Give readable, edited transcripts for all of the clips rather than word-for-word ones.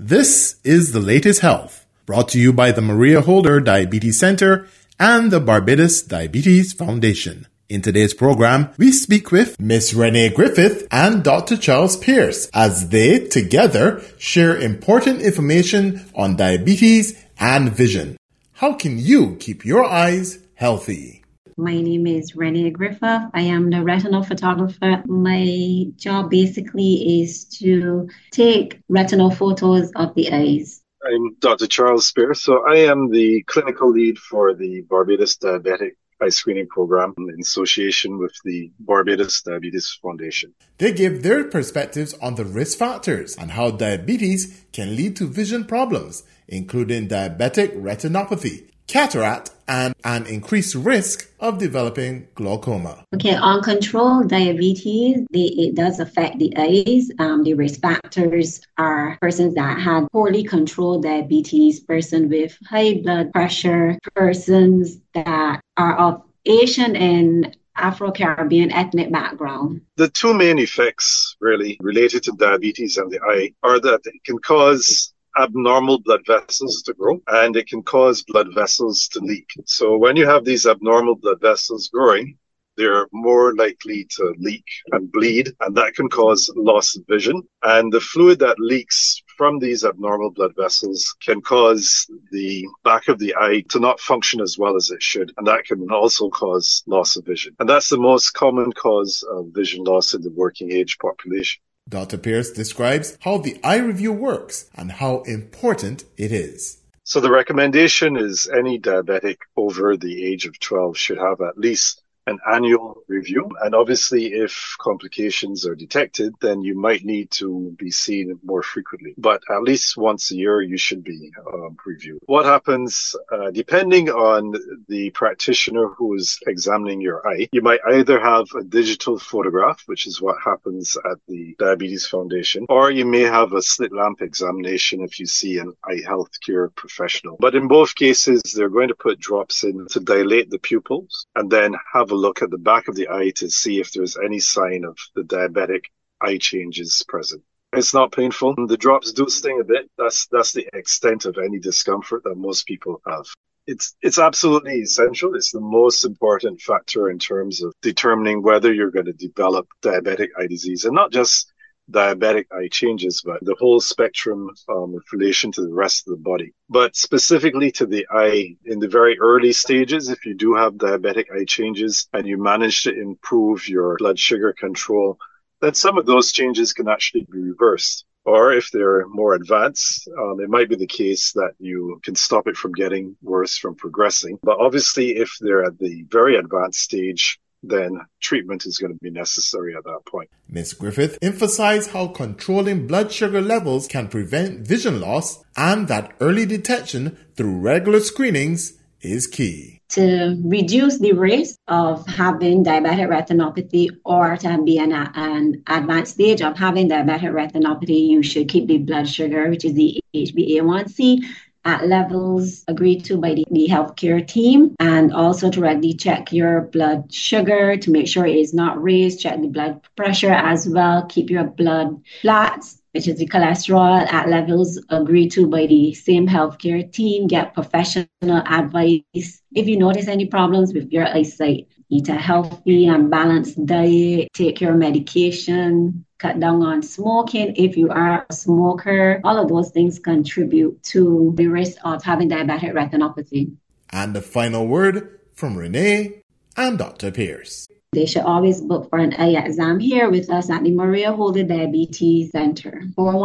This is The Latest Health, brought to you by the Maria Holder Diabetes Center and the Barbados Diabetes Foundation. In today's program, we speak with Ms. Renee Griffith and Dr. Charles Pierce as they together share important information on diabetes and vision. How can you keep your eyes healthy? My name is Renee Griffith. I am the retinal photographer. My job basically is to take retinal photos of the eyes. I'm Dr. Charles Pierce. So I am the clinical lead for the Barbados Diabetic Eye Screening Program in association with the Barbados Diabetes Foundation. They give their perspectives on the risk factors and how diabetes can lead to vision problems, including diabetic retinopathy, cataract, and an increased risk of developing glaucoma. Okay, uncontrolled diabetes, it does affect the eyes. The risk factors are persons that had poorly controlled diabetes, persons with high blood pressure, persons that are of Asian and Afro-Caribbean ethnic background. The two main effects really related to diabetes and the eye are that it can cause abnormal blood vessels to grow, and it can cause blood vessels to leak. So when you have these abnormal blood vessels growing, they're more likely to leak and bleed, and that can cause loss of vision. And the fluid that leaks from these abnormal blood vessels can cause the back of the eye to not function as well as it should, and that can also cause loss of vision. And that's the most common cause of vision loss in the working age population. Dr. Pierce describes how the eye review works and how important it is. So the recommendation is any diabetic over the age of 12 should have at least an annual review. And obviously, if complications are detected, then you might need to be seen more frequently. But at least once a year, you should be reviewed. What happens, depending on the practitioner who is examining your eye, you might either have a digital photograph, which is what happens at the Diabetes Foundation, or you may have a slit lamp examination if you see an eye health care professional. But in both cases, they're going to put drops in to dilate the pupils and then have a look at the back of the eye to see if there's any sign of the diabetic eye changes present. It's not painful. The drops do sting a bit. That's the extent of any discomfort that most people have. It's absolutely essential. It's the most important factor in terms of determining whether you're going to develop diabetic eye disease, and not just diabetic eye changes, but the whole spectrum with relation to the rest of the body. But specifically to the eye, in the very early stages, if you do have diabetic eye changes and you manage to improve your blood sugar control, then some of those changes can actually be reversed. Or if they're more advanced, it might be the case that you can stop it from getting worse, from progressing. But obviously, if they're at the very advanced stage, then treatment is going to be necessary at that point. Ms. Griffith emphasized how controlling blood sugar levels can prevent vision loss and that early detection through regular screenings is key. To reduce the risk of having diabetic retinopathy or to be an advanced stage of having diabetic retinopathy, you should keep the blood sugar, which is the HbA1c, at levels agreed to by the healthcare team, and also to regularly check your blood sugar to make sure it is not raised. Check the blood pressure as well. Keep your blood flats, which is the cholesterol, at levels agreed to by the same healthcare team. Get professional advice. If you notice any problems with your eyesight, eat a healthy and balanced diet, take your medication, cut down on smoking if you are a smoker. All of those things contribute to the risk of having diabetic retinopathy. And the final word from Renee and Dr. Pierce. They should always book for an eye exam here with us at the Maria Holder Diabetes Center.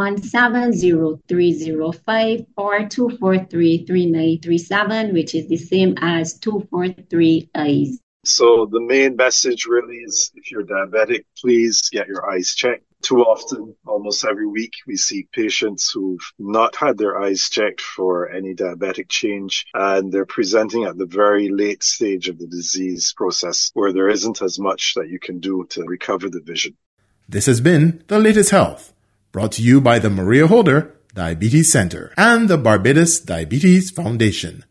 417-0305 or 243-3937, which is the same as 243 eyes. So the main message really is, if you're diabetic, please get your eyes checked. Too often, almost every week, we see patients who've not had their eyes checked for any diabetic change, and they're presenting at the very late stage of the disease process where there isn't as much that you can do to recover the vision. This has been The Latest Health, brought to you by the Maria Holder Diabetes Center and the Barbados Diabetes Foundation.